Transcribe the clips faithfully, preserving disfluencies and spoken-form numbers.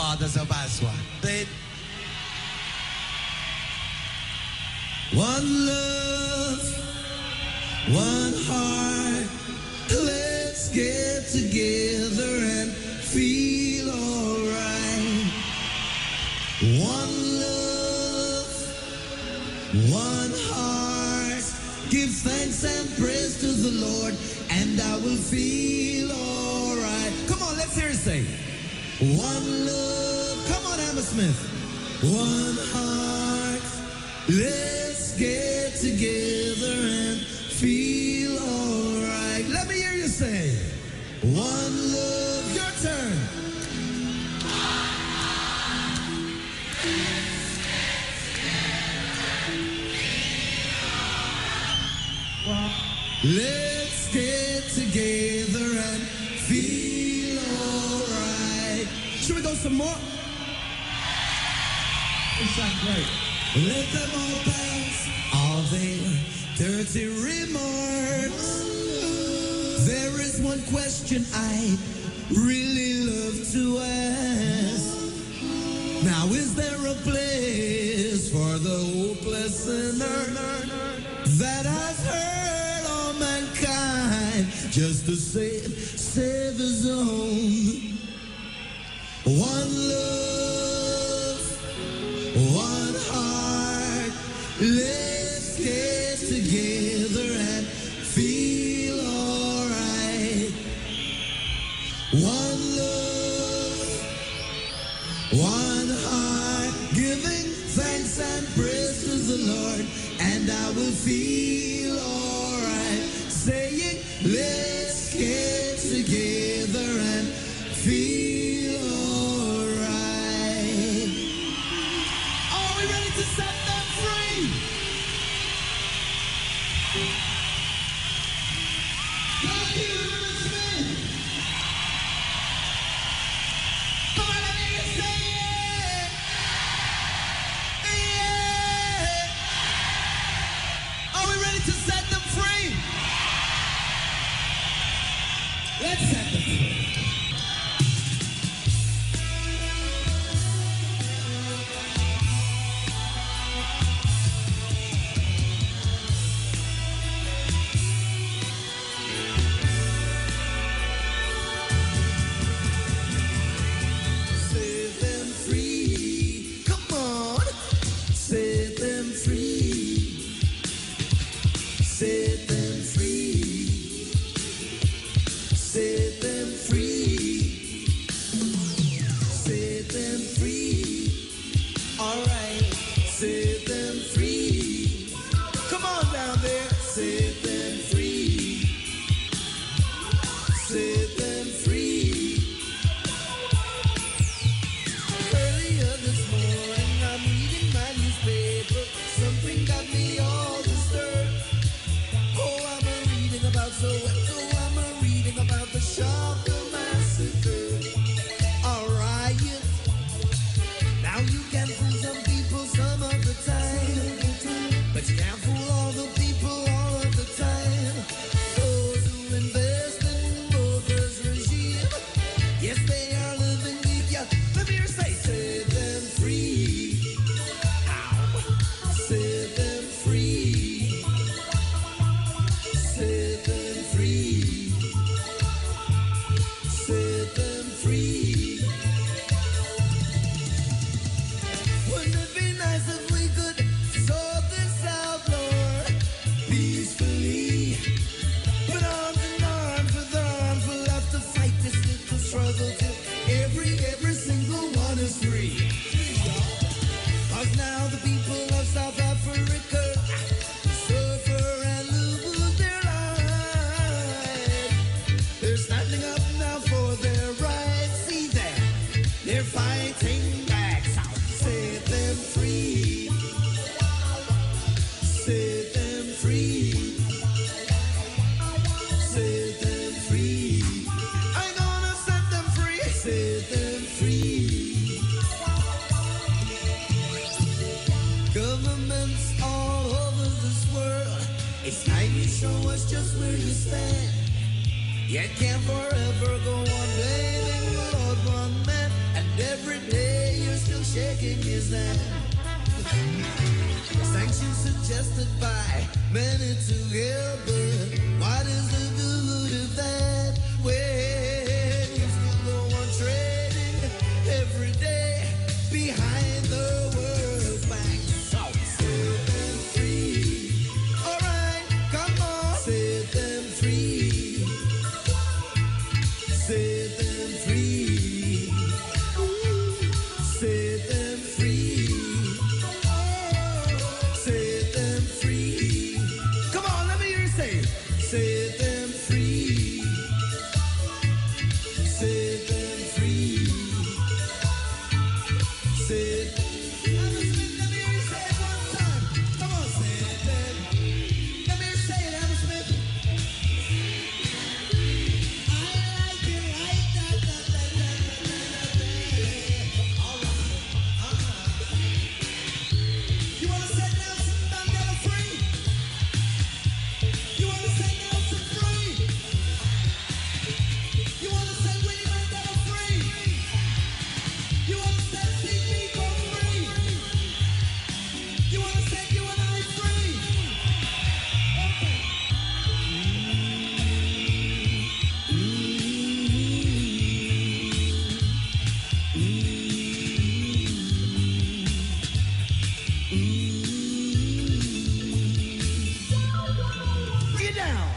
Oh, that's a fast one. Play it. One love, one heart. Let's get together and feel alright. One love, one heart. Give thanks and praise to the Lord, and I will feel alright. Come on, let's hear it say. One love. Come on, Hammersmith. One heart. Let's get together and feel alright. Let me hear you say. One love. Your turn. Let's get together and feel alright. Should we go some more? It sounds great. Let them all pass all their dirty remarks. There is one question I really love to ask. Now, is there a place for the hopeless sinner that has hurt all mankind just to save, save his own? One love, one heart. Let's get together and feel alright. One love, one heart, giving thanks and praise to the Lord, and I will feel alright. Saying, let's get together and feel alright. Are we ready to set them free? Thank you, Smith. Come on, let me hear you say it. Yeah. Are we ready to set them free? Let's set them free. Set them free. Come on. Set them free. Set them free. Set them free. Set them free. All right. Set them free. Come on down there. Set them free. Set them free. Earlier this morning, I'm reading my newspaper. Something got me all disturbed. Oh, I'm a reading about so and so. I'm a reading about the Shaker massacre. All right. Now you can fool some people some of the time, but you can't fool all the people all of the time. Those who invest in Bogart's regime, yes, they are living deep. Yeah, let me hear you say, set them free. Ow. Set them free. Set them free. Set them free. Wouldn't it be nice if we could sort this out, Lord, peacefully? Put arms in arms with arms, we'll have to fight this little struggle till every, every single one is free. Cause now the people of South Africa suffer and lose their lives. They're standing up now for their rights. See that? They're fighting back. Set them free. Set them free. Set them free. I'm gonna set them free. Set them free. Governments all over this world, it's time you show us just where you stand. You can't forever go on blaming the Lord one man and every day shaking his hand. Sanctions suggested by many to help, but what is the good of that when you still go on trading every day behind the world's back? So set them free. All right, come on, set them free. Set them free. Set them free. Set them free. Come on, let me hear you say, set them free. Set them free. Set. Hammer Smith, let me hear you say it one time. Come on, set them. Let me hear you say it, Hammer Smith. I like it like that, that, that, that, that, that, that. All right. Uh-huh. You wanna set Nelson Mandela free? You wanna set Nelson free? You wanna set Winnie Mandela free? You wanna set Big Biko free? You wanna set you and I free? Okay. Bring it down.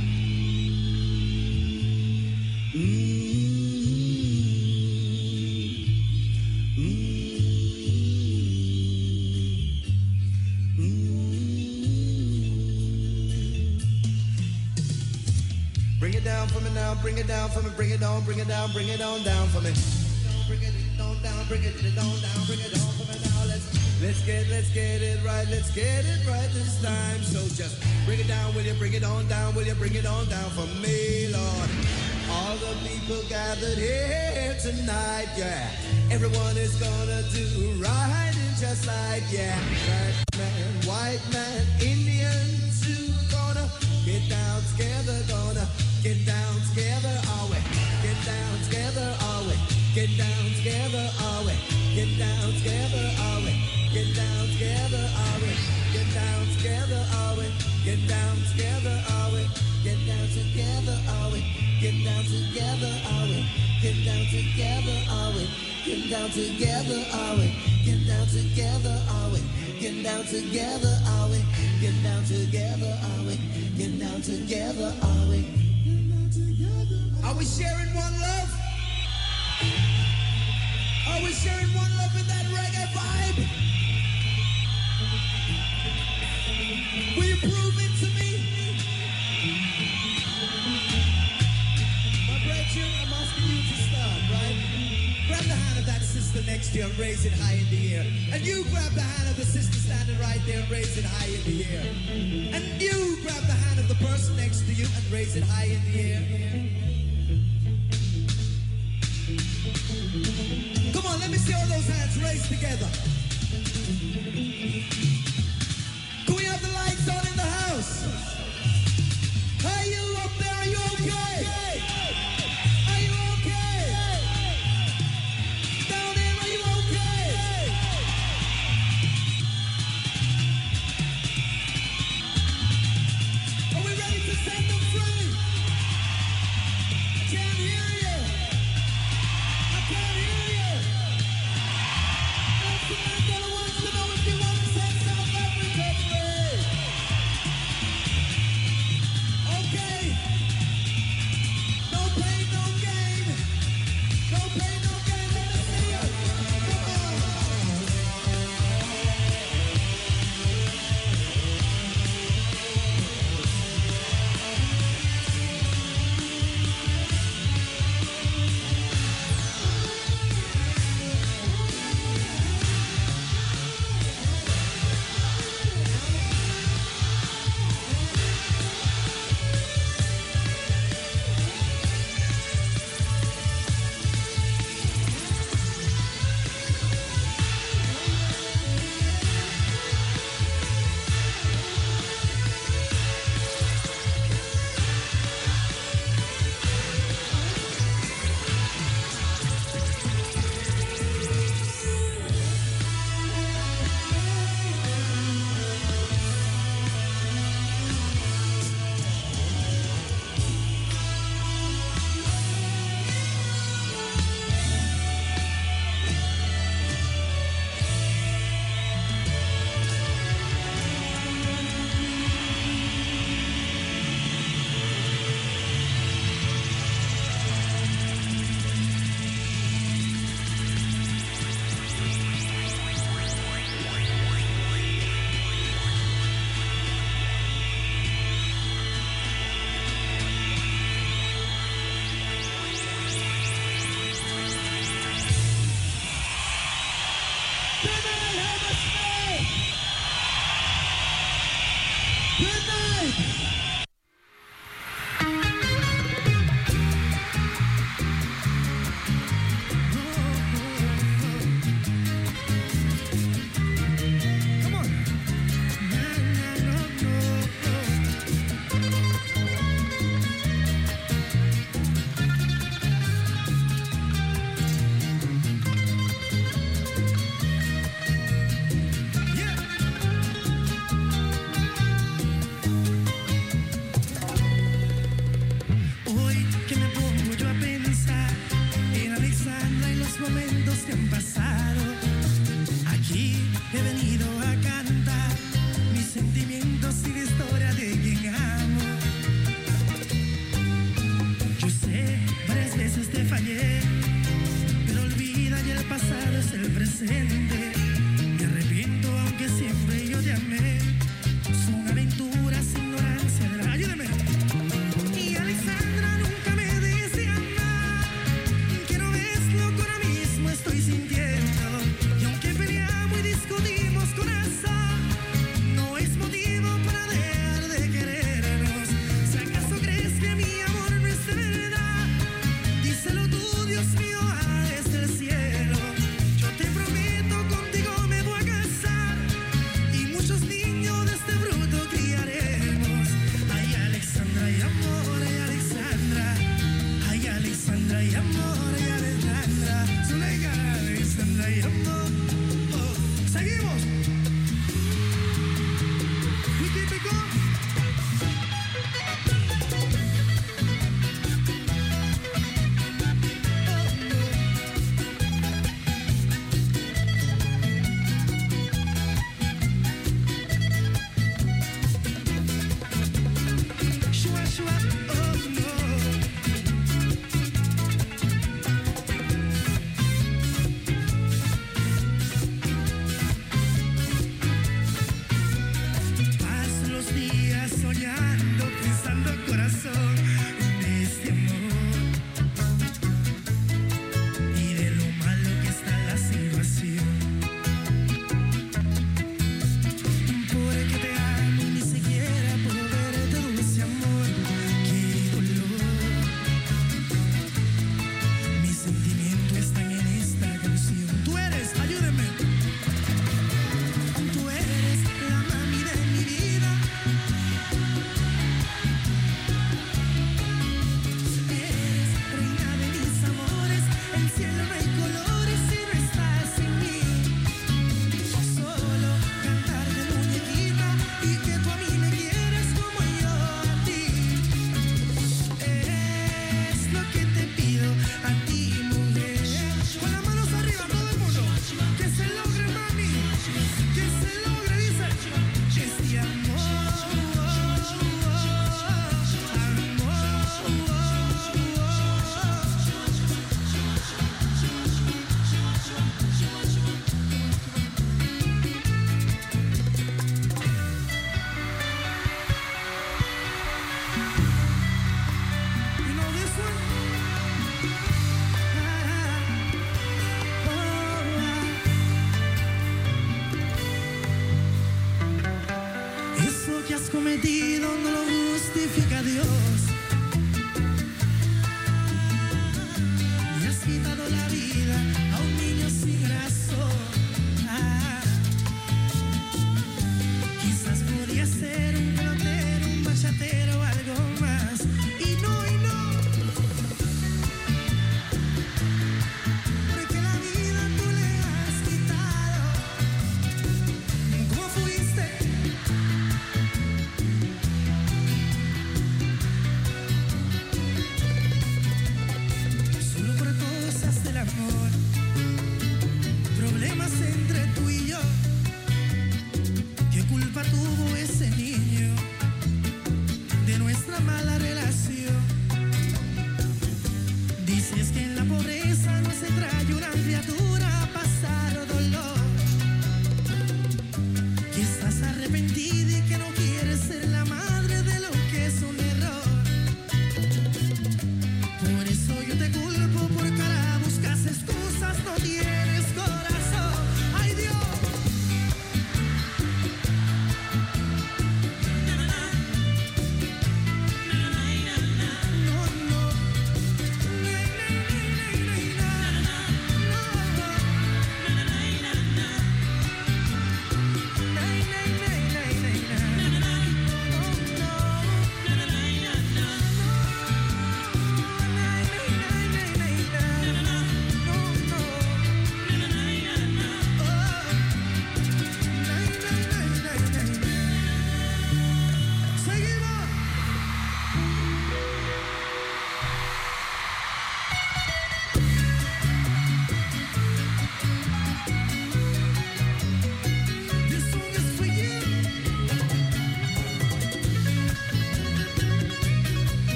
Bring it down for me now, bring it down for me, bring it on, bring it down, bring it on down for me. Bring it on down, bring it on down, bring it on for me now. Let's let's get let's get it right, let's get it right this time. So just bring it down, will you bring it on down, will you bring it on down for me, Lord? All the people gathered here tonight, yeah. Everyone is gonna do right and just like, yeah. Black man, white man, Indian too, gonna get down together, gonna get down together, are we? Get down together, are we? Get down together, are we? Get down together, are we? Get down together, are we? Get down together, are we? Get down together, are we? Get down together, are we? Get down together, are we? Get down together, are we? Get down together, are we? Get down together, are we? Get down together, are we? Get down together, are we? Get down together, are we? Are we sharing one love? Are we sharing one love in that reggae vibe? Will you prove it to me? My brethren, I'm asking you to start, right? Grab the hand of that sister next to you and raise it high in the air. And you grab the hand of the sister standing right there and raise it high in the air. And you grab the hand of the person next to you and raise it high in the air. Come on, let me see all those hands raised together. Can we have the lights on in the house? Are you up there? Are you okay? Are you okay? Down there, are you okay? Are we ready to set them free? I can't hear you. I can't hear you. That's momentos que han pasado. Aquí he venido a cantar mis sentimientos y la historia de quien amo. Yo sé, varias veces te fallé, pero olvida que el pasado es el presente. Me arrepiento aunque siempre yo te amé. Son aventuras, ignorancia de la... Ayúdame. Y Alexandra nunca me decía nada, que no ves lo que ahora mismo estoy sintiendo. Y aunque peleamos y discutimos corazón, no es motivo para dejar de querernos. Si acaso crees que mi amor no es de verdad, díselo tú, Dios mío, desde el cielo. Yo te prometo, contigo me voy a casar y muchos niños de este fruto criaremos. Ay, Alexandra y amor, ay, Alexandra. Ay, Alexandra y amor, ay, Alexandra. Zuleika, Alexandra y amor. Oh, seguimos. We keep it going. Shua, shua, oh no. Paso los días soñando, pensando corazón en este amor y de lo malo que está la situación. Porque te amo y ni siquiera puedo verte, dulce amor. Qué dolor. Mis sentimientos están en esta canción. Tú eres, ayúdame. Tú eres la mami de mi vida. Eres reina de mis amores. El cielo no hay colores si no estás en mí. Solo cantar de muñequita y que tú a mí me quieres como yo a ti. Es lo que te pido a ti, mujer. Con las manos arriba, todo el mundo. Que se logre, mami. Que se logre, dice. Este amor. You know this one? Eso que has cometido no lo justifica Dios. Y has quitado la vida a un niño sin razón. Ah, quizás podría ser un pelotero, un bachatero o algo más. Y no, y no. Porque la vida tú le has quitado. ¿Cómo fuiste? Solo por cosas del amor. Problemas entre tú y yo. ¿Qué culpa tuvo ese niño de nuestra mala relación? Dices que en la pobreza no se trae una criatura a pasar dolor. Que estás arrepentida y que no quieres ser la madre de lo que es un error. Por eso yo te culpo, porque ahora buscas excusas, no tienes corazón. ¡Ay, Dios!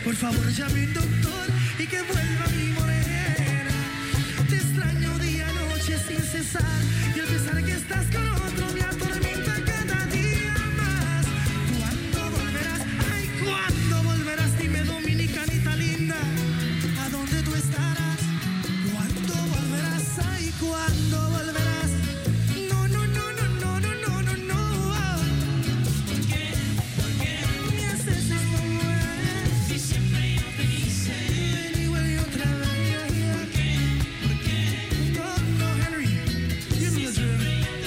Por favor, llame un doctor y que vuelva mi morena. Te extraño día, noche sin cesar. Y el pensar que estás con otro me atormenta cada día más. ¿Cuándo volverás? Ay, ¿cuándo volverás? Dime, dominicanita linda, ¿a dónde tú estarás? ¿Cuándo volverás? Ay, ¿cuándo volverás? No, no, no, no, no, no, no, no, no. ¿Por qué? ¿Por qué? Me haces esto, mujer. Si siempre yo te quise. Ven y vuelve otra vez. ¿Por qué? ¿Por qué? No, no, Henry. Give me a drill.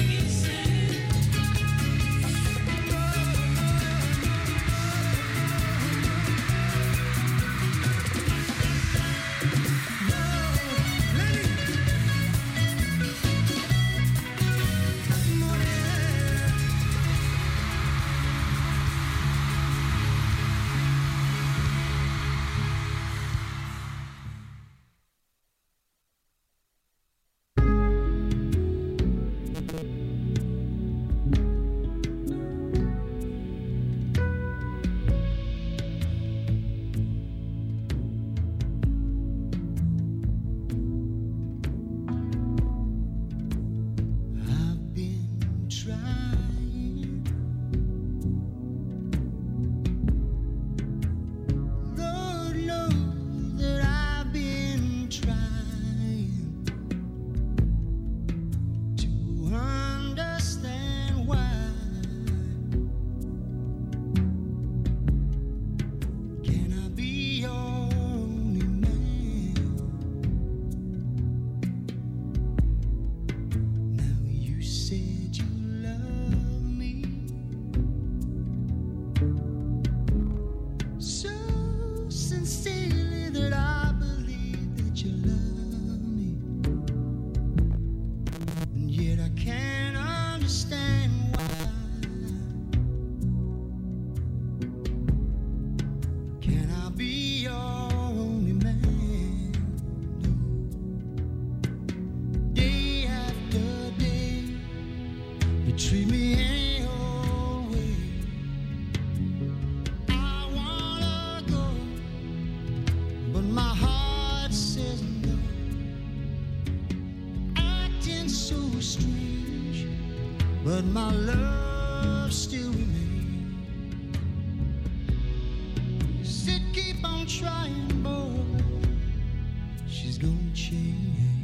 I've been trying, Lord knows that I've been trying to understand why. Can I be your only man? Now you said you love me so sincerely that I believe that you love me, and yet I can't understand why. Can I be your only man? No. Day after day, you treat me any old way. I wanna go, but my heart says no. Acting so strange, but my love still remains. You said keep on trying, boy. She's gonna change.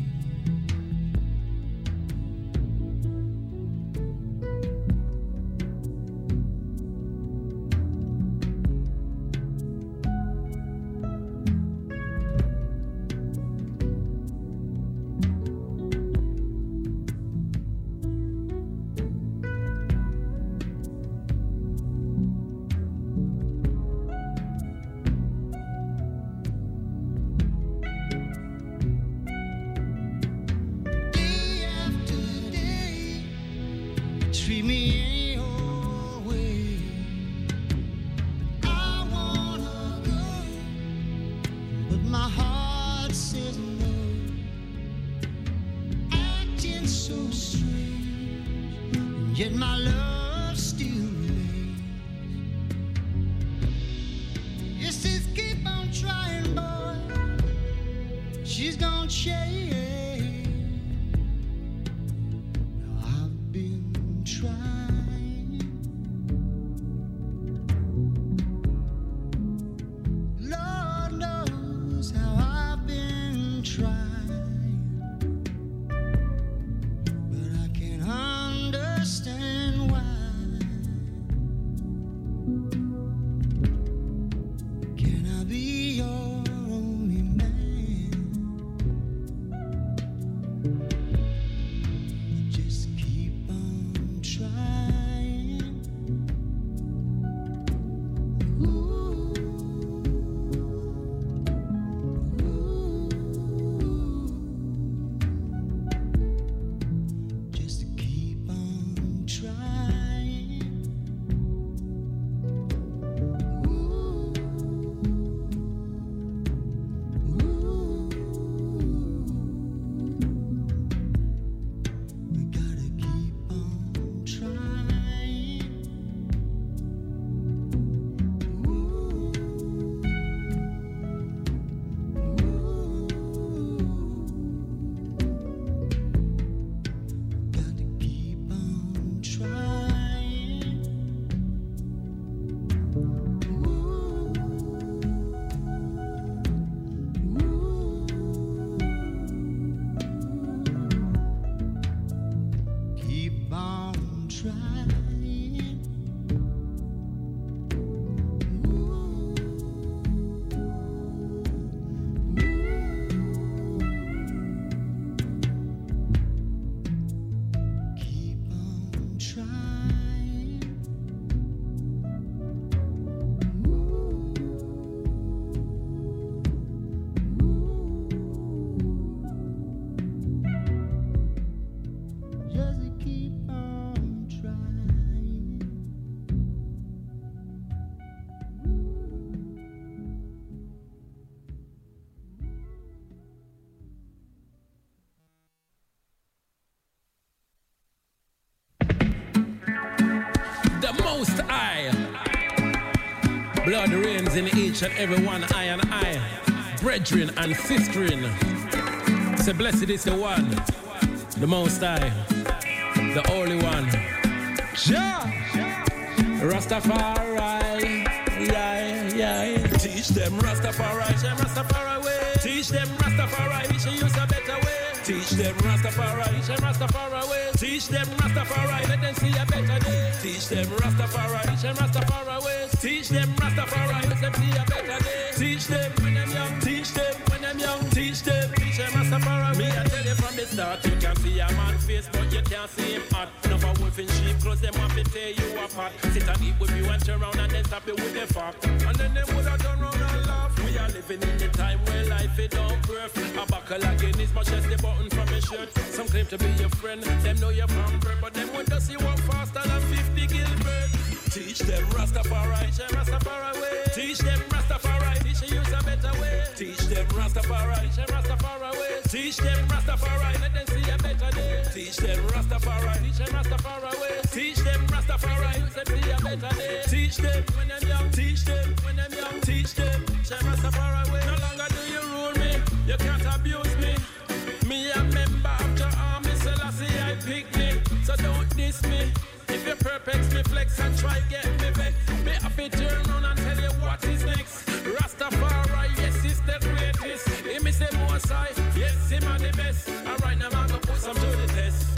Day after day, treat me any old way. I wanna go, but my heart says no. Acting so strange, and yet my love still remains. You says keep on trying, boy. She's gonna change. Now I've been trying, Lord knows how I've been trying, but I can't understand why. Can I be your only man? blessing each and every one, I and I, brethren and sisterin. Say blessed is the one, the Most High, the Holy One. Jah, Rastafari, yeah, yeah. Teach them Rastafari, teach them Rastafari way. Teach them Rastafari, we should use a better way. Teach them Rastafari, teach them Rastafari way. Teach them Rastafari, let them see a better day. Teach them Rastafari, teach them Rastafari way. Teach them Rastafari, let them see a better day. Teach them when them young, teach them when them young, teach them, teach them Rastafari. Me I tell you from the start, you can see a man face, but you can't see him hot. Enough of wolf in sheep clothes, them want to tear you apart. Sit and eat with you and turn around and then stop you with the fork. And then them would have done round and laugh. We are living in the time where life is don't perfect. A buckle again is much as the button from a shirt. Some claim to be your friend, them know you're from birth, but them want to see one faster than fifty Gilbert. Teach them Rastafari, teach them Rastafari way. Teach them Rastafari, teach them use a better way. Teach them Rastafari, teach them Rastafari way. Teach them Rastafari, let them see a better day. Teach them Rastafari, teach them Rastafari way. Teach them Rastafari, let them see a better day. Teach them when them young, teach them when them young, teach them. Teach them Rastafari way. No longer do you rule me, you can't abuse me. Me a member of your army, Selassie I pick me, so don't diss me. If you perplex me, flex and try get me back. Me happy turn around and tell you what is next. Rastafari, yes, it's the greatest. He me say most high, yes, him are the best. Alright, now I'm gonna put some to the test.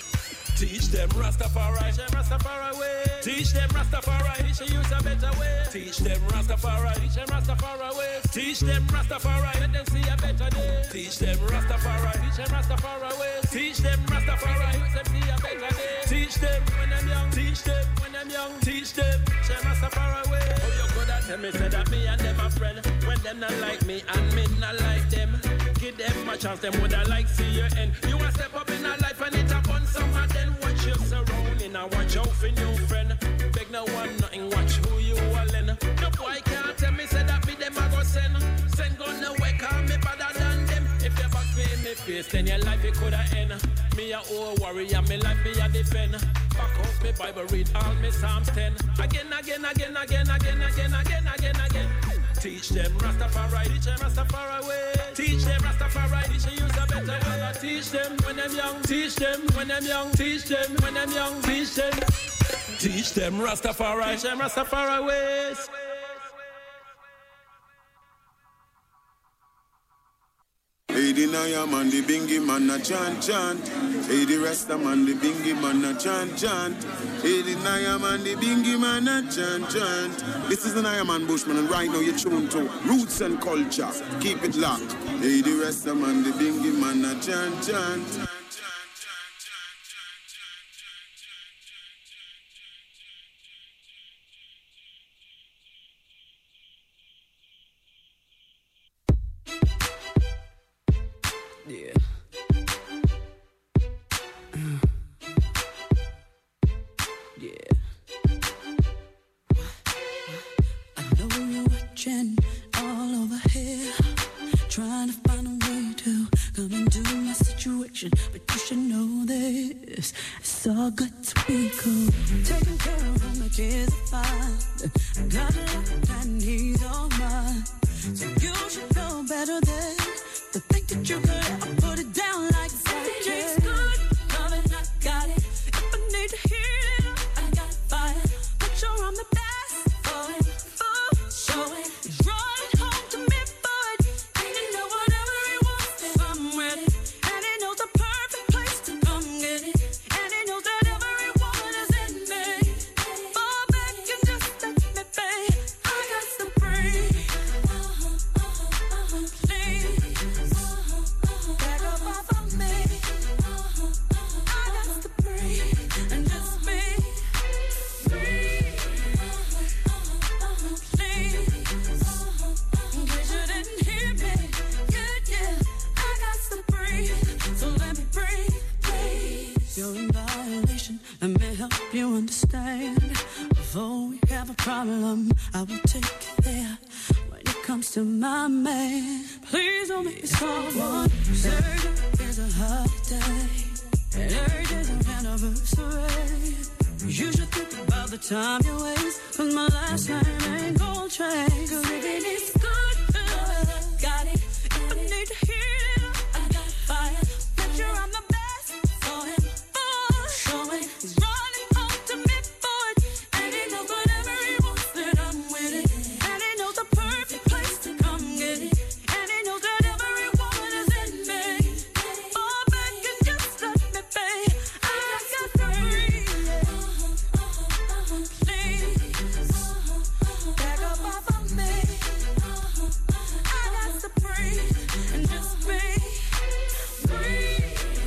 Teach them Rastafari, teach them Rastafari way. Teach them Rastafari, teach them use a better way. Teach them Rastafari, teach them Rastafari way. Teach them Rastafari, let them see a better day. Teach them Rastafari, teach them Rastafari way. Teach them Rastafari, let them see a better day. Teach them when them young, teach them when them young, teach them. Teach them Rastafari way. Oh, you coulda tell me say that me and them a friend. When them not like me and me not like them. Give them a chance, them woulda like see your end. You a step up in a life and it up on some and then watch your surrounding and watch out for new friend. Beg no one nothing, watch who you are lend. No boy can't tell me say that me them a go send. Send gun away, call me better than them. If you box me in me face, then your life it coulda end. Me a old warrior, me life me a defend. Back out me Bible, read all me Psalms ten. Again, again, again, again, again, again, again, again, again. Teach them Rastafari, teach them Rastafari way. Teach them Rastafari, teach them use a better way. Teach them when them young, teach them when them young, teach them when them young, teach them. Teach them Rastafari, teach them Rastafari ways. Hey, the Naya man, the bingy man, a chant, chant. Hey, the Rasta man, the bingy man, a chant, chant. Hey, the Naya man, the bingy man, a chant, chant. This is the Naya man Bushman, and right now you're tuned to Roots and Culture. Keep it locked. Hey, the Rasta man, the bingy man, a chant, chant. Yeah. Yeah. I know you're watching all over here, trying to find a way to come into my situation, but you should know this. It's all good to be cool. Taking care of my kids are fine. I got a lot that needs all mine. So you should know better than to think that you could ever put it down like that. It's good, love it, I got it. If I need to hear it, I got fire. But sure I'm the best for it, for show it. Draw it home to me for it. And you know whatever he wants, if I'm ready. And he knows the perfect place to come get it. And he knows that every woman is in me. Fall back and just let me be. I got to breathe. Let me help you understand. Before we have a problem, I will take you there. When it comes to my man, please don't make it someone. Surgery is a holiday, and urge is an anniversary. You should think about the time you waste, cause my last name ain't Gold Train. Cause if it is good, uh, got it. If I need to heat it up, I got fire. Make sure I'm the best for him. For showing he's running home to me for it. And he knows whatever he wants that I'm with it. And he knows the perfect place to come get it. And he knows that every woman is in me. Oh, baby, just let me be. I got free. Back up off of me. I got to breathe and just be free.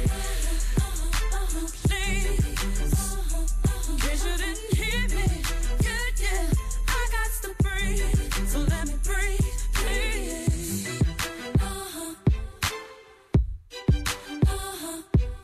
Please, in case you didn't hear me, yeah, yeah. I got to breathe, so let me breathe, please. Uh-huh, uh-huh,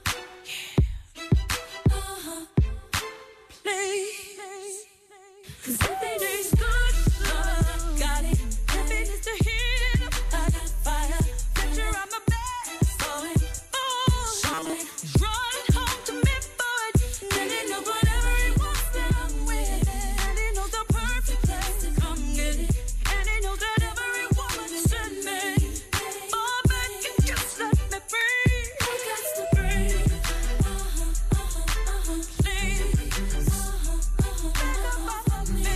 yeah, uh-huh, please. Cause if it is good, love, got it. If it is to heat it up, I got fire. Picture I'm the best for him. Oh, he's running home to me for it. And he knows whatever he wants that I'm with it. And he knows the perfect place to come get it. And he knows that every woman is in me. Oh, baby, just let me breathe. I got to breathe. Uh-huh, uh-huh, uh-huh, please. Uh-huh, uh-huh, back up off of me.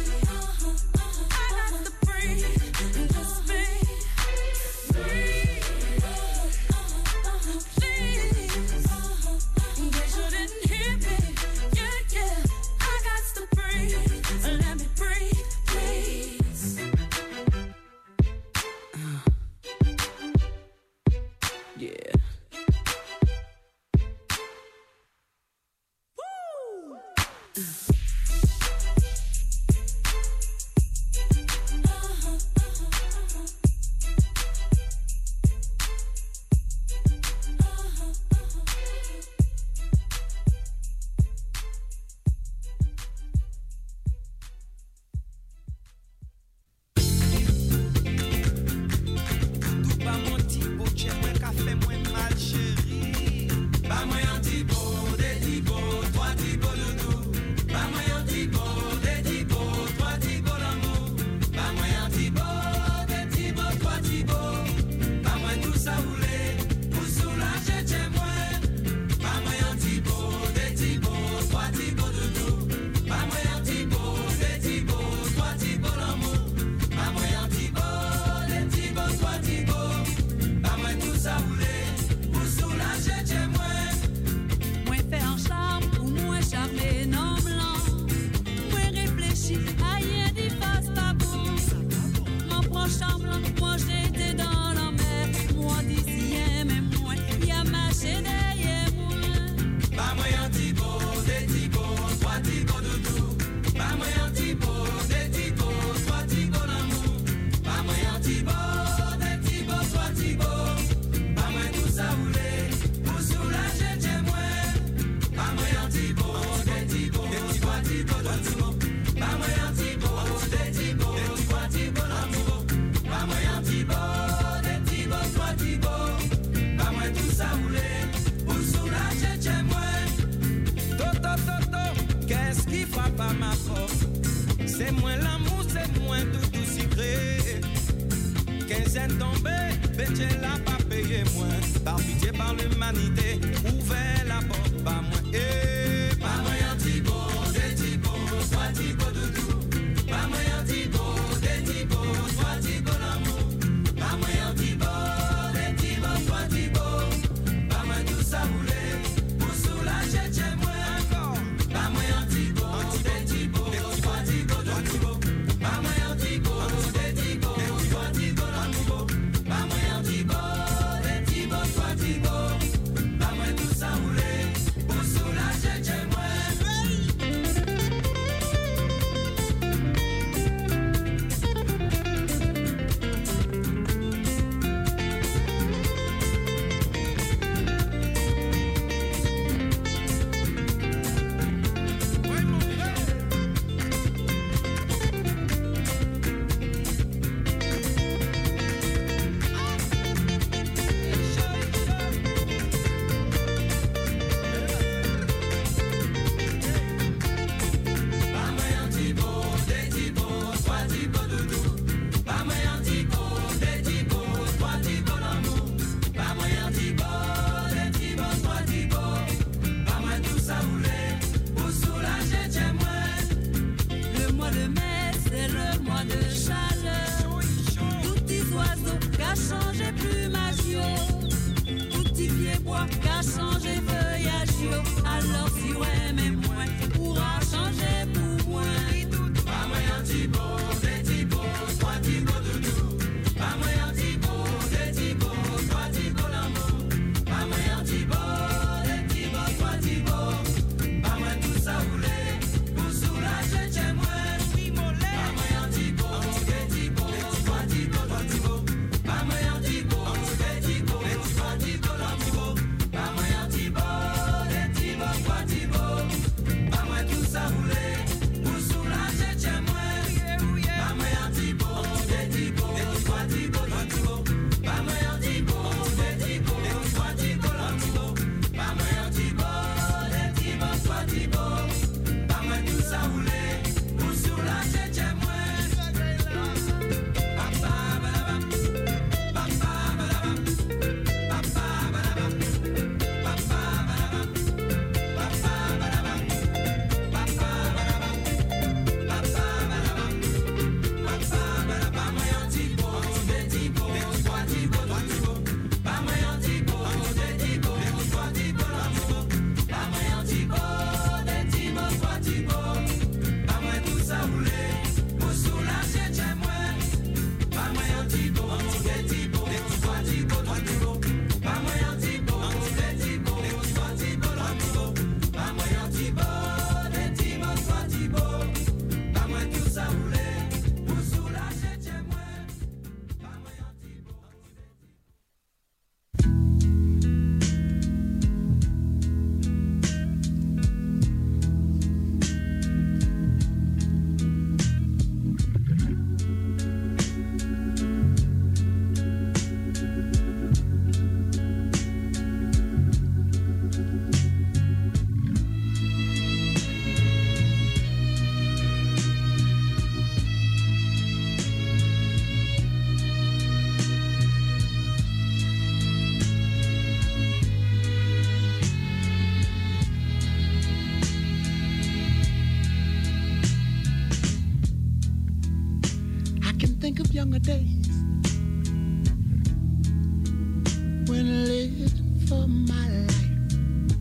I got to breathe and just be free. Please, in case you didn't hear me, yeah, yeah. I got to breathe. Let me breathe, please. Yeah. Woo! Pas mon petit beau, tiens, moi, qu'a fait moins mal, chérie. Pas moi, un petit beau, des petits beaux, trois petits beaux doudou. Pas moi, un petit beau, des petits beaux, trois petits beaux l'amour. Pas moi, un petit beau, des petits beaux, trois petits beaux. Pas moi, tout ça voulait, pour soulager chez moi. Pas moi, un petit beau, des petits beaux, trois petits beaux doudou. Pas moi, un petit beau, des petits beaux, trois petits beaux l'amour. Pas moi, un petit beau, des petits beaux, trois petits beaux. Pas moi tout ça voulait, pour soulager chez moi. Moi fait un charme ou moi charmer non blanc. Moi réfléchis à rien d'y passe pas bon. Mon proche blanc, moi j'étais dans la mer. Moi d'ici mais moi y'a marché derrière moi. Pas moi un petit beau, des petits beaux, trois petits beaux doudou. Pas moi un petit beau, des petits beaux, trois petits beaux l'amour. Pas moi un petit beau, des petits beaux, trois petits beaux. Pas moi tout ça voulait, pour soulager chez moi. Pas moi un petit beau, des petits beaux, trois petits beaux doudou. Pas moi un petit beau, des petits beaux, trois petits beaux l'amour. Pas moi un petit beau, des petits beaux, trois petits beaux. Pas moi tout ça voulait, pour soulager chez moi. Toto, toto, qu'est-ce qui frappe à ma porte? C'est moins l'amour, c'est moins tout tout sucré. Quinzaine tombée, Bétier l'a pas payé moins. Par pitié, par l'humanité, ouvert la porte, pas moins. Eh, pas moi un petit beau, des petits beaux, trois petits beaux doudou. Pas moi un petit beau, des petits beaux, trois petits beaux l'amour. Pas moi un petit beau, des petits beaux, trois petits beaux. Pas moi tout ça voulait, pour soulager chez moi encore. Pas moi un petit beau, des petits beaux, trois petits beaux doudou. Pas moi un petit beau, des petits beaux, trois petits beaux l'amour. Pas moi un petit beau, des petits beaux, trois petits beaux. Pas moi tout ça voulait. days when living for my life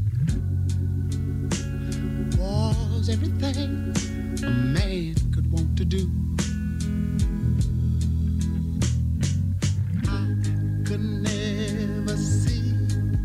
was everything a man could want to do. I could never see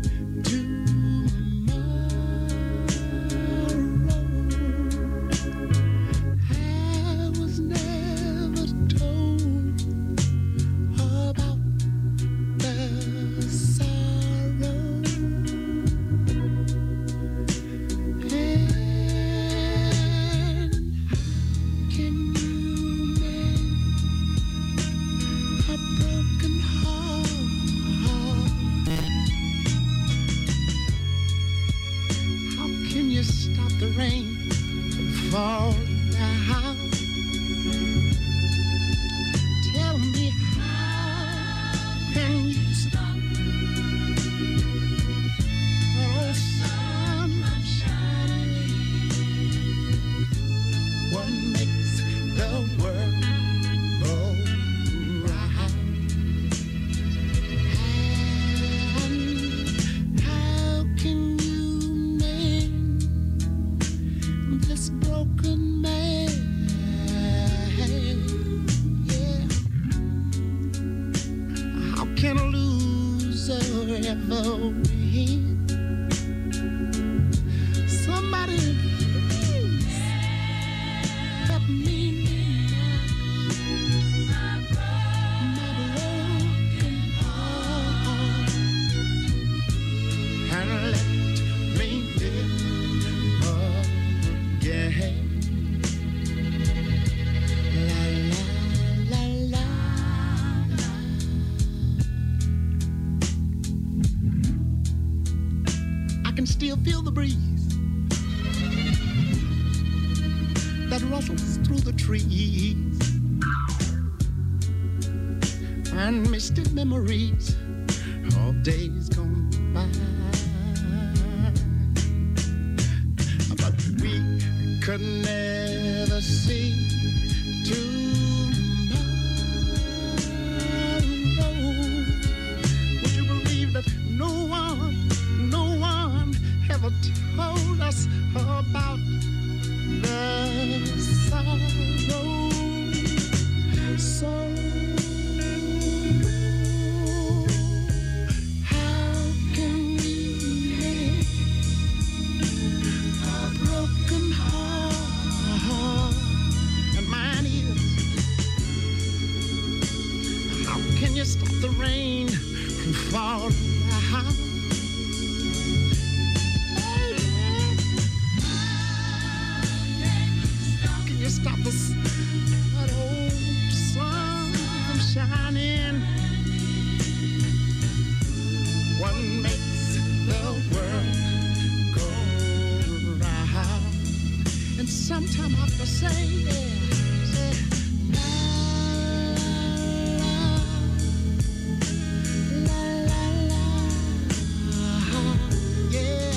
still feel the breeze that rustles through the trees and misty memories of days gone by. But we could never see tomorrow. Would you believe that no one, no one ever told us about the sorrow? So how can we make a broken heart? And mine is, how can you stop the rain from falling down? Stop the that old sun from shining. What makes the world go round? And sometime I have to say, yeah, say, la la la la la, yeah.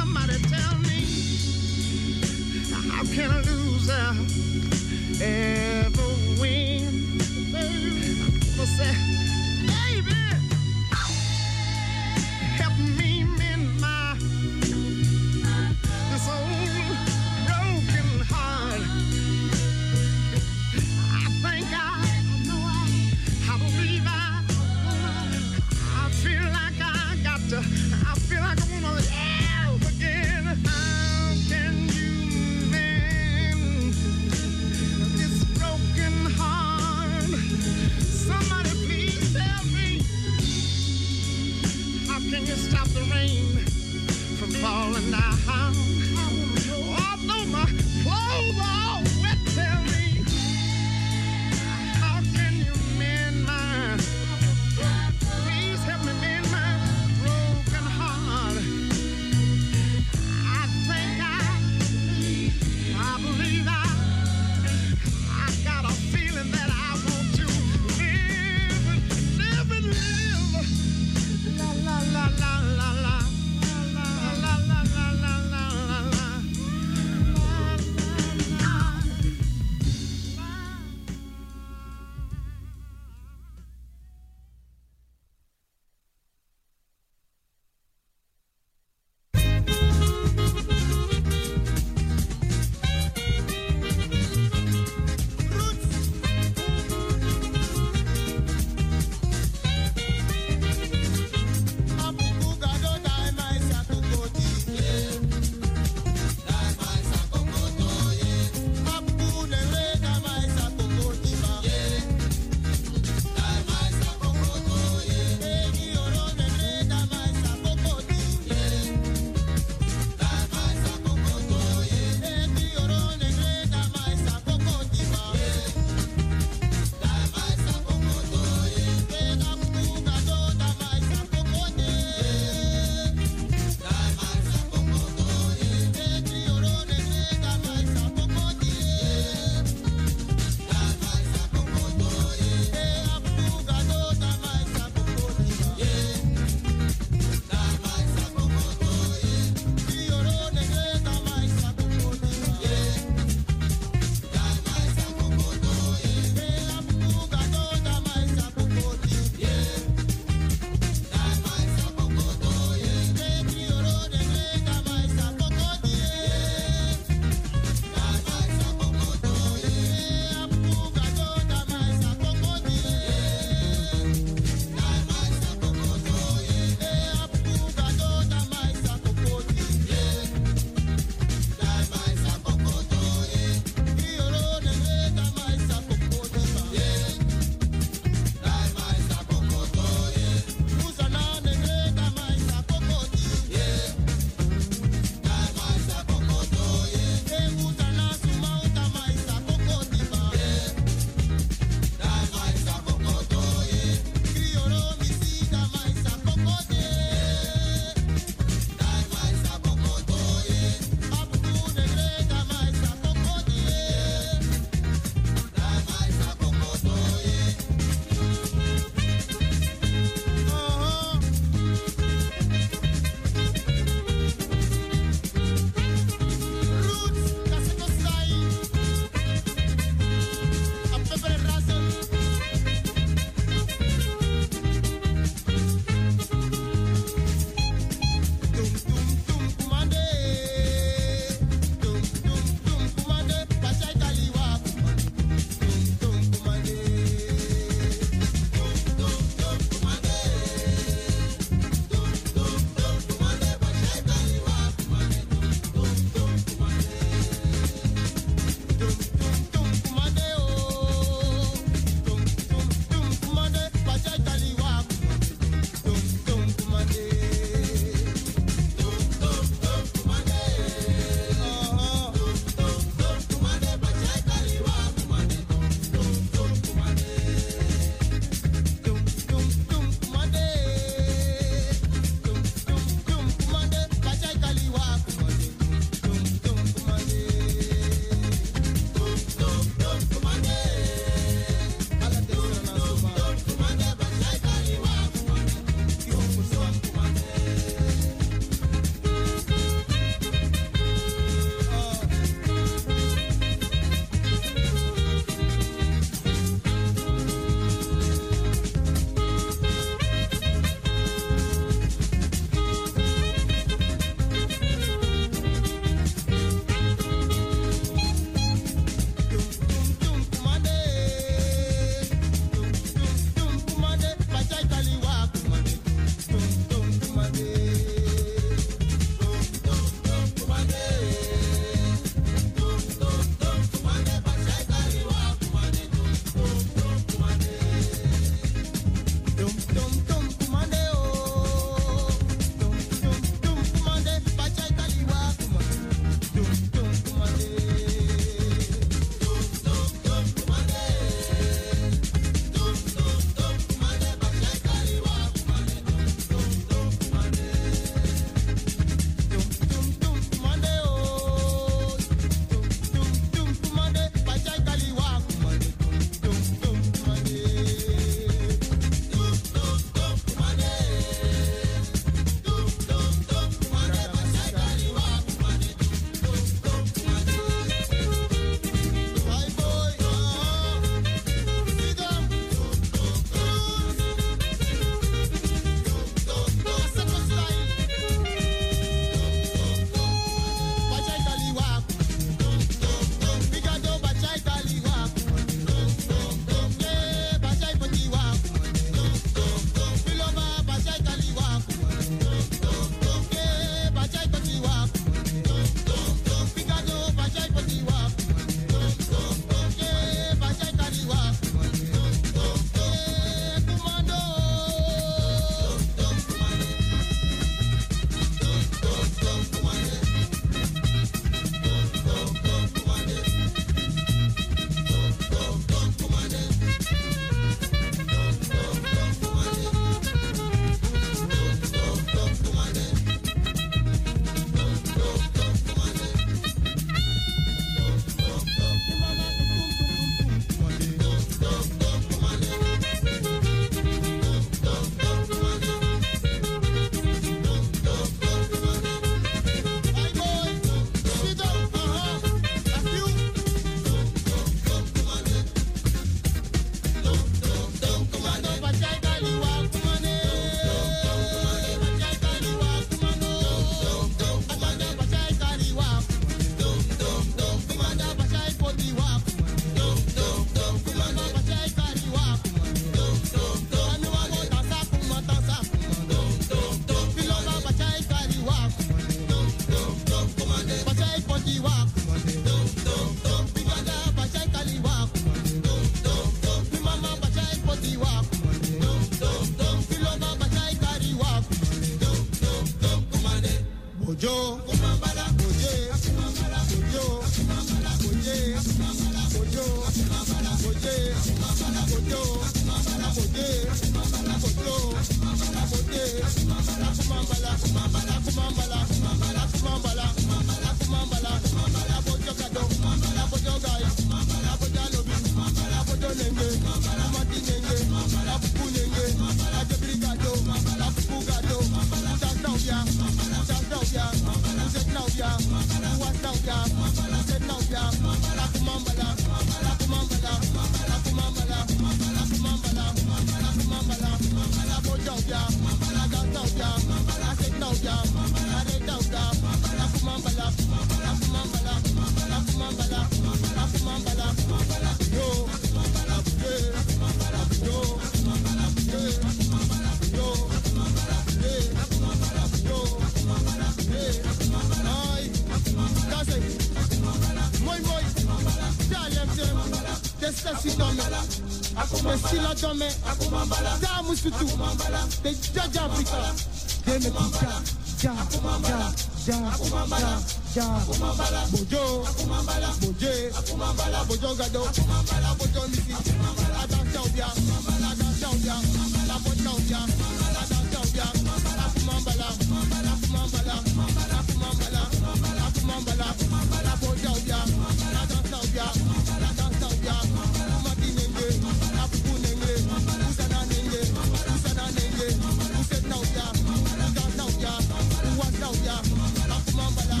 Bojo, Boje, Bojo Gado, Bojo Missy, I don't tell ya, I don't tell ya, I don't tell ya, I don't tell ya, Akumambala, Akumambala, Akumambala, Akumambala, Bojo ya, I don't tell ya, I don't tell ya, Umati Nenge, Apu Nenge, Usana Nenge, Usana Nenge, Uset now ya, Udan now ya, Uwas now ya, Akumambala.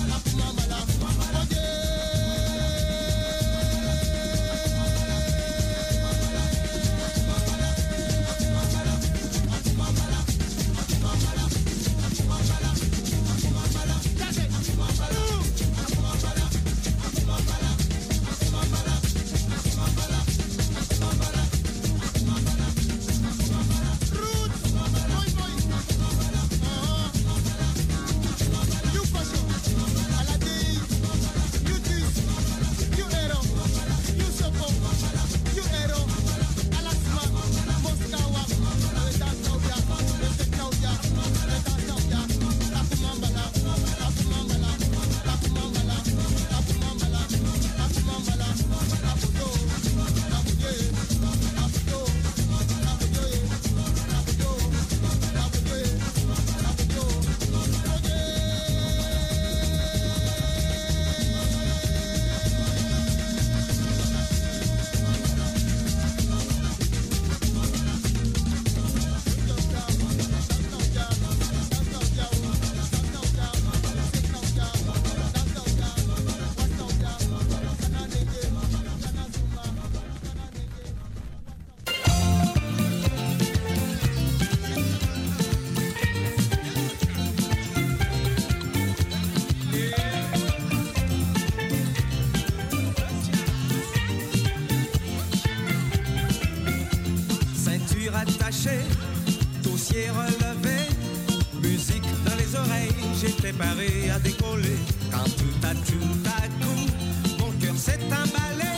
Dossier relevé, musique dans les oreilles, j'étais paré à décoller. Quand tout à tout à coup, mon cœur s'est emballé.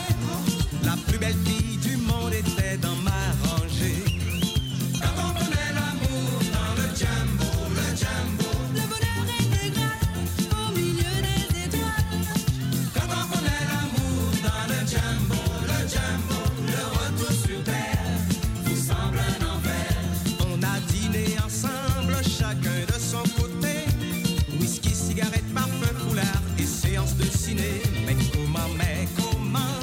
La plus belle fille du monde était dans ma rangée. Quand on connaît l'amour dans le jumbo, le jumbo, le bonheur intégral au milieu des étoiles. Quand on connaît l'amour dans le jumbo, le jumbo, le retour sur terre vous semble un enfer. On a dîné ensemble, chacun de son côté. Whisky, cigarette, parfum, foulard et séance de ciné. Mais comment, mais comment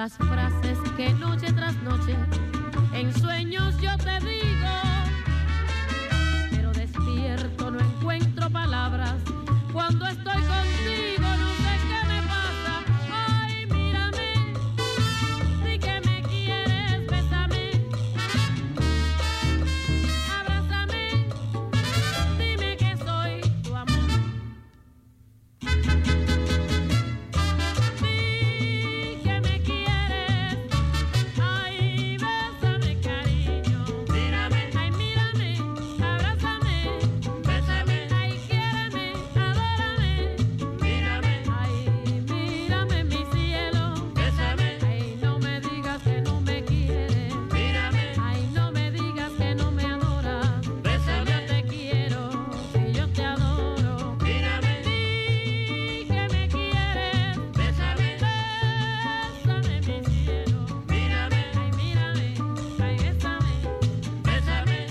las frases que noche tras noche en sueños yo te digo, pero despierto no encuentro palabras cuando estoy contigo, no sé qué me pasa. Ay, mírame, di que me quieres, bésame, abrázame, dime que soy tu amor. Di que me quieres, ay, bésame, cariño, mírame, ay, mírame, abrázame, bésame, ay, quiéreme, adórame, mírame, ay, mírame, mi cielo, bésame, ay, no me digas que no me quieres, mírame, ay, no me digas que no me adoras, bésame, yo te quiero, y yo te adoro, mírame, di que me quieres, bésame, bésame, mi cielo, mírame, ay, mírame, ay, bésame, bésame.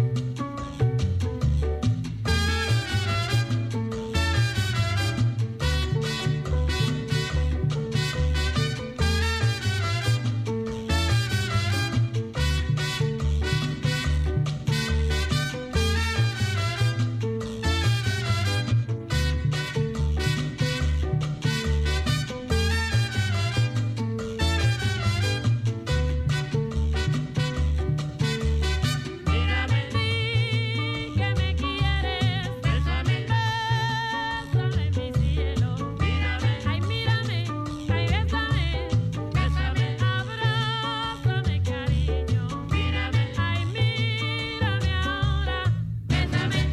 Mírame, di que me quieres, bésame, bésame, mi cielo, mírame, ay, mírame, ay, bésame, bésame, abrázame, cariño, mírame, ay, mírame ahora, bésame.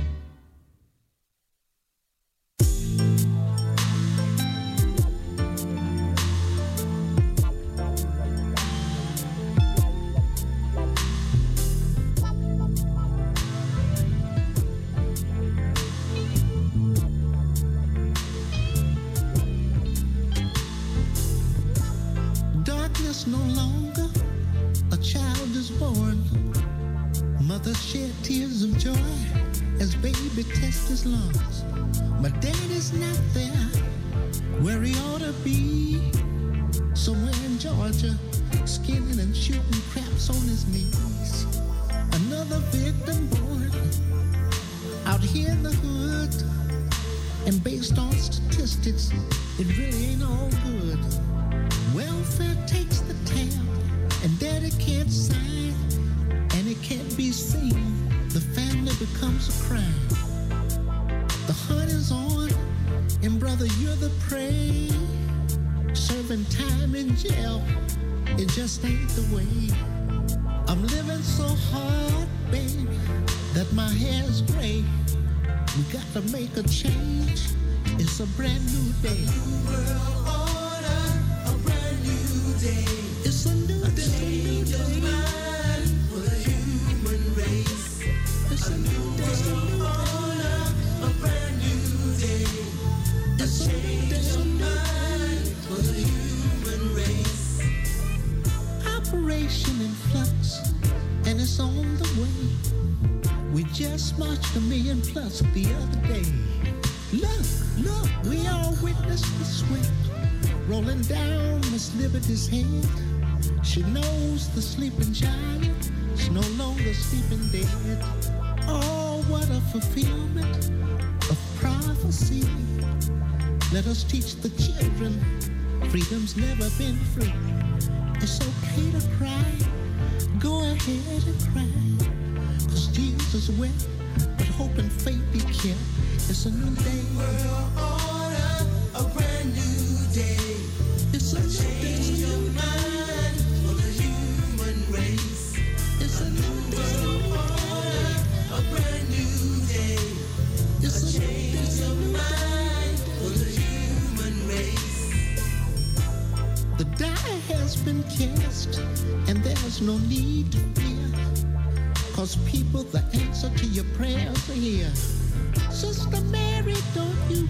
Darkness no longer, a child is born. Mother shed tears of joy as baby tests his lungs. But daddy's not there where he ought to be. Somewhere in Georgia, skinning and shooting craps on his knees. Another victim born out here in the hood. And based on statistics, it really ain't all good. Welfare takes the tab, and daddy can't sign, and it can't be seen. The family becomes a crime. The hunt is on, and brother, you're the prey. Serving time in jail, it just ain't the way. I'm living so hard, baby, that my hair's gray. We got to make a change. It's a brand new day. World order, a brand new day. It's a new A day. change of mind for the human race. It's a new day. World order, a brand new day. A It's a new change of day. mind for the human race. Operation in flux, and it's on the way. We just marched a million plus the other day. Look, look, we all witnessed the sweat rolling down Miss Liberty's head. She knows the sleeping giant is no longer sleeping dead. Oh, what a fulfillment of prophecy. Let us teach the children freedom's never been free. It's okay to cry, go ahead and cry. Cause Jesus wept, but hope and faith he kept. It's a new day. World order, a brand new day. It's a A new change day. of mind for the human race. It's a new World day. order, a brand new day. It's a new Change day. of mind for the human race. The die has been cast, and there's no need to fear. Cause people, the answer to your prayers are here. Sister Mary, don't you